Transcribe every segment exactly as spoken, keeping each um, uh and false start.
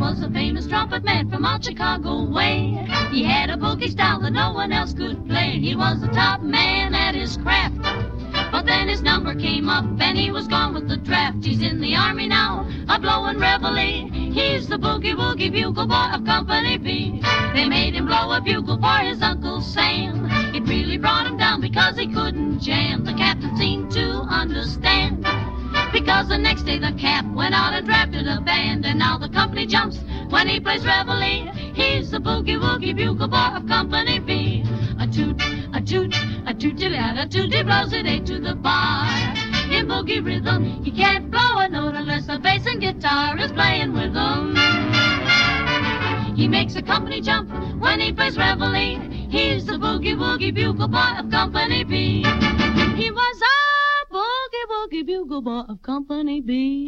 was a famous trumpet man from out Chicago way. He had a boogie style that no one else could play. He was the top man at his craft. But then his number came up and he was gone with the draft. He's in the army now, a blowin' reveille. He's the boogie-woogie bugle boy of Company B. They made him blow a bugle for his Uncle Sam. It really brought him down because he couldn't jam. The captain seemed to understand, because the next day the cap went out and drafted a band. And now the company jumps when he plays reveille. He's the boogie-woogie bugle boy of Company B. A toot, a toot, a tooty-lad, a tooty blows it eight to the bar. In boogie rhythm, he can't blow a note unless the bass and guitar is playing with him. He makes a company jump when he plays reveille. He's the boogie-woogie bugle boy of Company B. He was a boogie-woogie bugle boy of Company B.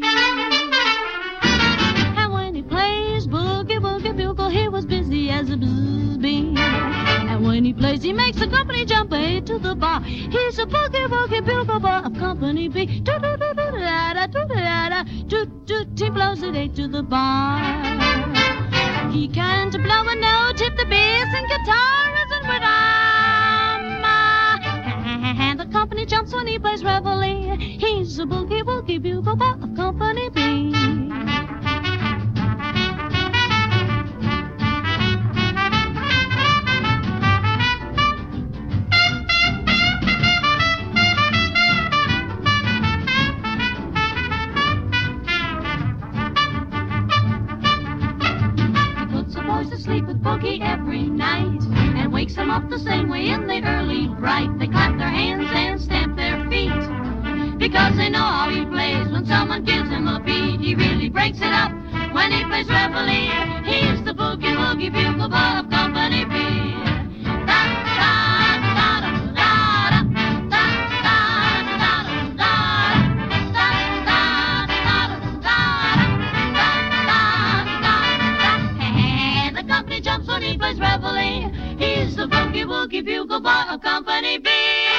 And when he plays boogie-woogie bugle, he was busy as a buzz bee. And when he plays, he makes the company jump eight to the bar. He's a boogie-woogie bugle boy of Company B. Toot-toot-toot-da-da, toot-da-da, toot-toot, he blows it eight to the bar. He can't blow a note if the bass and guitar isn't with him. And the company jumps when he plays reveille. He's a boogie-woogie bugle boy of Company B. Sleep with boogie every night and wakes them up the same way in the early bright. They clap their hands and stamp their feet because they know how he plays. When someone gives him a beat, he really breaks it up when he plays reveille. He's the boogie-woogie bugle boy of Company B. He plays reveille. He's the boogie-woogie bugle boy of Company B.